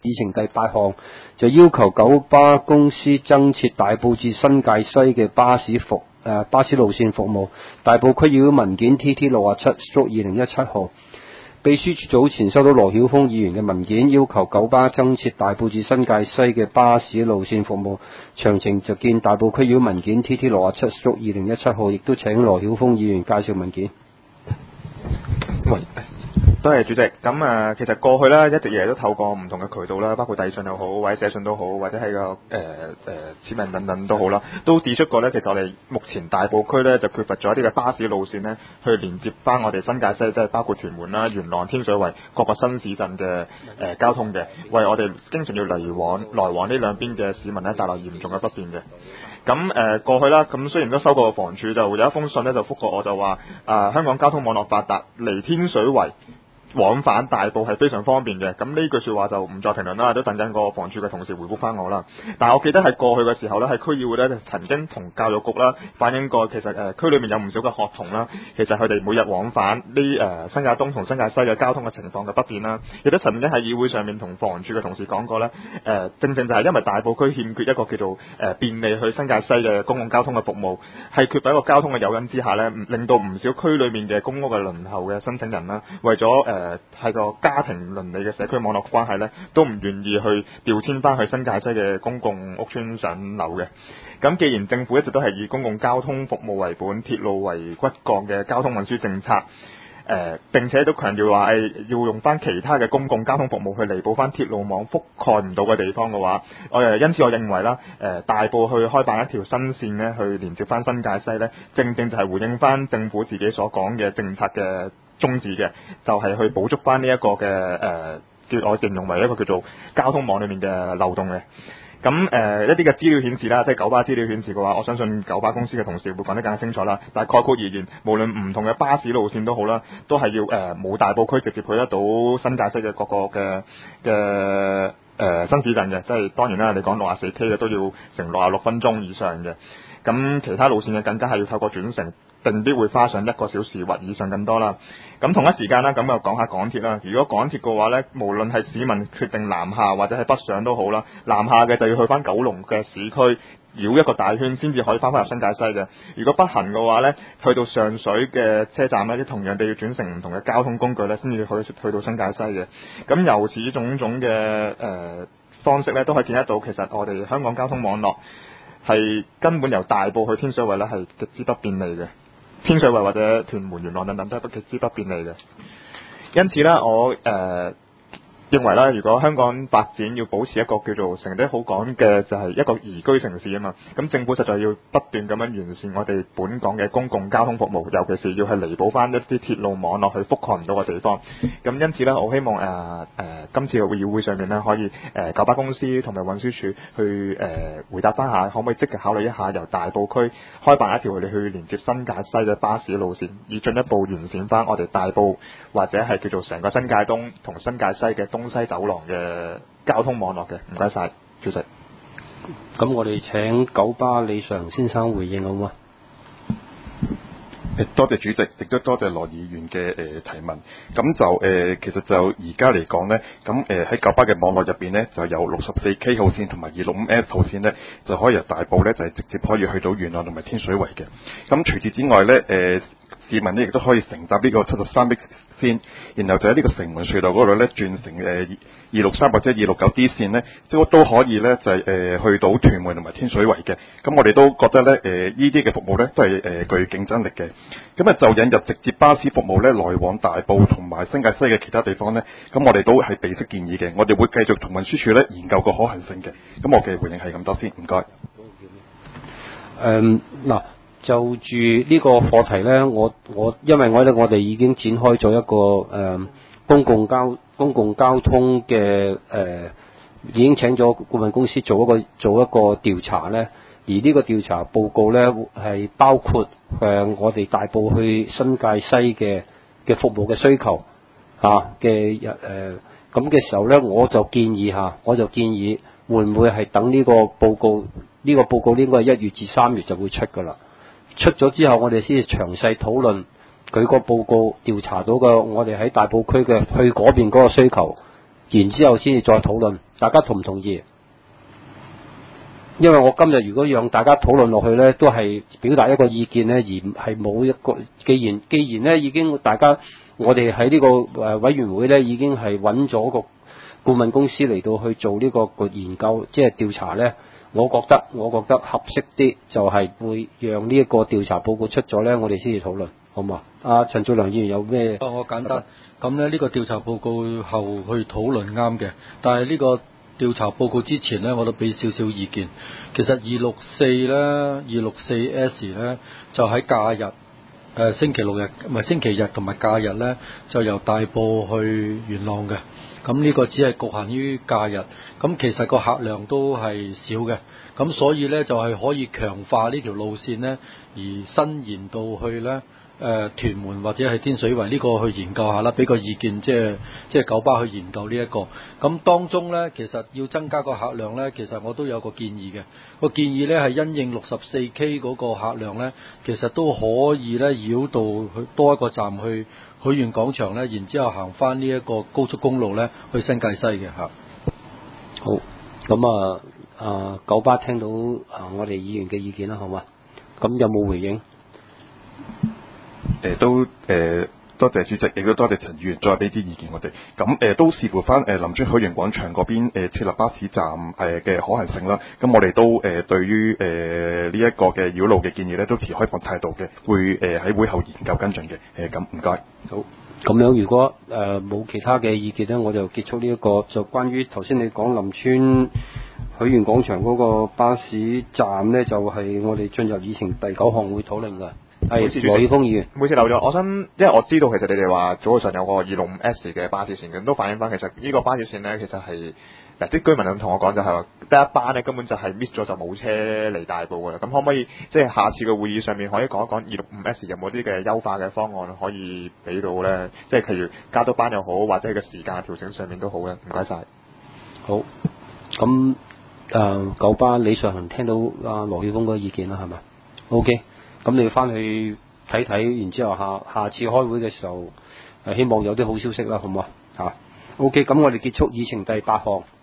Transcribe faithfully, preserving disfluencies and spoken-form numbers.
議程第八項就要求九巴公司增設大埔至新界西嘅巴士服誒、呃、巴士路線服務。大埔區議會文件 T T 六十七 二零一七號。秘書處早前收到羅曉峰議員嘅文件，要求九巴增設大埔至新界西嘅巴士路線服務，詳情就見大埔區議會文件 T T 六十七 二零一七號，亦都請羅曉峰議員介紹文件。 喂，多謝主席。咁啊，其實過去咧一直以嚟都透過唔同嘅渠道啦，包括遞信又好，或者寫信都好，或者係個誒誒市民等等都好啦，都指出過咧，其實我哋目前大埔區咧就缺乏咗一啲嘅巴士路線咧，去連接翻我哋新界西，即係包括屯門啦、元朗、天水圍各個新市鎮嘅誒交通嘅，為我哋經常要嚟往來往呢兩邊嘅市民咧帶來嚴重嘅不便嘅。咁誒、呃、過去啦，咁雖然都收過房署就有一封信咧，就覆過我就話啊、呃、香港交通網絡發達，嚟天水圍往返大埔係非常方便嘅。咁呢句説話就唔再評論啦，都等緊個房署嘅同事回覆翻我啦。但係我記得喺過去嘅時候咧，喺區議會咧曾經同教育局啦反映過，其實誒、呃、區裏面有唔少嘅學童啦，其實佢哋每日往返呢誒、呃、新界東同新界西嘅交通嘅情況嘅不便啦，亦都曾經喺議會上面同房署嘅同事講過咧。誒、呃、正正就係因為大埔區欠缺一個叫做誒、呃、便利去新界西嘅公共交通嘅服務，係缺乏一個交通嘅誘因之下咧，令到唔少區裏面嘅公屋嘅輪候嘅申請人啦，為咗誒、呃誒係個家庭鄰里嘅社區網絡關係咧，都唔願意去調遷翻去新界西嘅公共屋邨上樓嘅。咁既然政府一直都係以公共交通服務為本，鐵路為骨幹嘅交通運輸政策，誒、呃、並且都強調話係要用翻其他嘅公共交通服務去彌補翻鐵路網覆蓋唔到嘅地方嘅話，我誒因此我認為啦，誒、呃、大埔去開辦一條新線咧，去連接翻新界西咧，正正就係回應翻政府自己所講嘅政策嘅宗旨嘅，就係、是、去補足翻呢一個嘅誒，叫、呃、我形容為一個叫做交通網裏面嘅漏洞嘅。咁誒、呃、一啲嘅資料顯示啦，即係九巴資料顯示嘅話，我相信九巴公司嘅同事會講得更加清楚啦。但係概括而言，無論唔同嘅巴士路線都好啦，都係要誒冇、呃、大埔區直接去得到新界西嘅各個嘅嘅誒新市鎮嘅，即係當然啦，你講六十四 K 嘅都要成六十六分鐘以上嘅。咁其他路線嘅更加係要透過轉乘，定必會花上一個小時或以上更多啦。咁同一時間啦，咁就講下港鐵啦。如果港鐵嘅話呢，無論係市民決定南下或者係北上都好啦，南下嘅就要去翻九龍嘅市區繞一個大圈先至可以翻返入新界西嘅。如果北行嘅話呢，去到上水嘅車站呢，啲同樣地要轉乘唔同嘅交通工具呢，先至可以去到新界西嘅。咁由此種種嘅誒、呃、方式呢，都可以見得到，其實我哋香港交通網絡係根本由大埔去天水圍呢，係極之不便利嘅。天水圍或者屯門、元朗等等都係極之不便利嘅，因此咧，我誒、呃、認為啦，如果香港發展要保持一個叫做成績好講嘅，就係一個宜居城市啊嘛，咁政府實在要不斷咁樣完善我哋本港嘅公共交通服務，尤其是要係彌補翻一啲鐵路網絡去覆蓋唔到嘅地方。咁因此咧，我希望誒誒、呃呃、今次嘅會議會上面咧，可以誒、呃、九巴公司同埋運輸署去誒、呃、回答翻下，可唔可以積極考慮一下由大埔區開辦一條嚟去連接新界西嘅巴士路線，以進一步完善翻我哋大埔或者係叫做成個新界東同新界西嘅東西走廊嘅交通網絡嘅。唔該晒，主席。 咁我哋請九巴李常先生回應好嗎？ 多謝主席，亦都多謝羅議員嘅誒、呃、提問。咁就誒、呃，其實就而家嚟講呢，咁誒喺九巴嘅網絡入邊呢，就有六十四 K 號線同埋二六五 S 號線呢，就可以由大埔呢，就係、是、直接可以去到元朗同埋天水圍嘅。咁除此之外呢，誒、呃、市民呢亦都可以乘搭呢個七十三 X 線，然後就喺呢個城門隧道嗰度呢，轉乘誒二六三或者二六九 D 線呢，即係都可以呢，就係、是、誒、呃、去到屯門同埋天水圍嘅。咁我哋都覺得呢，誒呢啲嘅服務呢，都係誒、呃、具競爭力嘅。咁啊就引入直接巴士服務呢，來往大埔同埋新界西嘅其他地方呢，咁我哋都係備悉建議嘅。我哋會繼續同運輸署呢研究個可行性嘅。咁我嘅回應係咁多先，唔該。誒嗱、嗯，就住呢個課題呢，我我因為我哋我哋已經展開咗一個誒、呃、公共交公共交通嘅誒、呃，已經請咗顧問公司做一個做一個調查呢。而呢個調查報告呢，係包括誒、呃、我哋大埔去新界西嘅嘅服務嘅需求嚇嘅誒咁嘅時候呢，我就建議嚇，我就建議會唔會係等呢個報告呢、呢個報告應該係一月至三月就會出㗎啦。出咗之後，我哋先至詳細討論佢個報告調查到嘅我哋喺大埔區嘅去嗰邊嗰個需求然之後先至再討論，大家同唔同意？因為我今日如果讓大家討論落去呢，都係表達一個意見呢，而係冇一個。既然既然呢已經大家我哋喺呢個誒委員會呢已經係揾咗個顧問公司嚟到去做呢個個研究，即係調查呢。我覺得我覺得合適啲就係會讓呢一個調查報告出咗呢，我哋先至討論，好嘛？阿陳祖良議員有咩？ 我簡單咁呢，呢個調查報告後去討論啱嘅，但係呢個調查報告之前呢，我都俾少少意見。其實二六四咧，二六四 S 呢，就喺假日，誒、呃、星期六日唔係星期日同埋假日呢，就由大埔去元朗嘅。咁呢個只係局限於假日，咁其實個客量都係少嘅。咁所以呢，就係、是、可以強化呢條路線呢，而伸延到去呢。誒、呃、屯門或者係天水圍呢個去研究下啦，俾個意見，即係即係九巴去研究呢、這、一個。咁當中呢，其實要增加個客量呢，其實我都有個建議嘅。個建議呢係因應六十四 K 嗰個客量呢，其實都可以呢繞道去多一個站去許願廣場呢，然之後行翻呢一個高速公路呢去新界西嘅嚇。 好，咁啊啊九巴聽到啊我哋議員嘅意見啦，好嘛？咁有冇回應？ 誒、呃、都誒、呃、多謝主席，亦都多謝陳議員再俾啲意見我哋。咁誒、呃、都視乎翻誒林村許願廣場嗰邊誒設立巴士站誒嘅可行性啦。咁我哋都誒、呃、對於誒呢一個嘅繞路嘅建議咧，都持開放態度嘅，會誒喺、呃、會後研究跟進嘅。誒咁唔該。 好，咁樣如果誒冇、呃、其他嘅意見咧，我就結束呢、這、一個就關於頭先你講林村許願廣場嗰個巴士站咧，就係、是、我哋進入議程第九項會討論嘅。係羅宇峰議員， 每次漏咗，我想，因為我知道其實你哋話早上有個二六五 S 嘅巴士線嘅，都反映翻其實呢個巴士線咧，其實係嗱啲居民咁同我講就係話，得一班咧根本就係 miss 咗就冇車嚟大埔噶啦。咁可唔可以即係下次嘅會議上面可以講一講二六五 S 有冇啲嘅優化嘅方案可以俾到咧？即係譬如加多班又好，或者係個時間調整上面都好咧。唔該晒。 好，咁誒、呃、九巴李尚恒聽到阿羅宇峰嗰個意見啦，係咪 ？OK。咁你要翻去睇睇，然之後下下次開會嘅時候，誒希望有啲好消息啦，好唔好啊？嚇，OK，咁我哋結束議程第八項。